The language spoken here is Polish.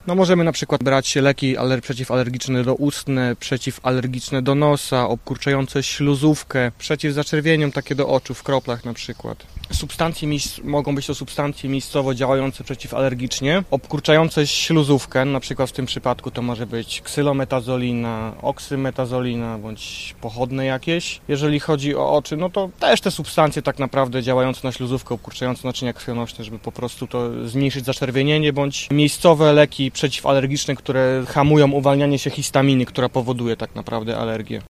No możemy na przykład brać leki przeciwalergiczne doustne, przeciwalergiczne do nosa, obkurczające śluzówkę, przeciwzaczerwieniom takie do oczu w kroplach na przykład. Mogą być to substancje miejscowo działające przeciwalergicznie, obkurczające śluzówkę, na przykład w tym przypadku to może być ksylometazolina, oksymetazolina bądź pochodne jakieś. Jeżeli chodzi o oczy, no to też te substancje tak naprawdę działające na śluzówkę, obkurczające naczynia krwionośne, żeby po prostu to zmniejszyć zaczerwienienie, bądź miejscowe leki przeciwalergiczne, które hamują uwalnianie się histaminy, która powoduje tak naprawdę alergię.